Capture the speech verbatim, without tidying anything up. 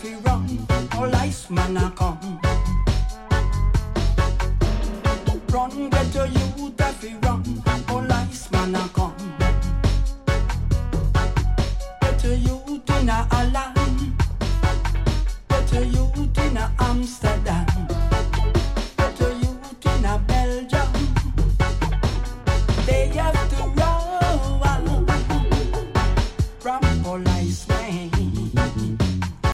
fi run, all ice man a come. Run, get to you.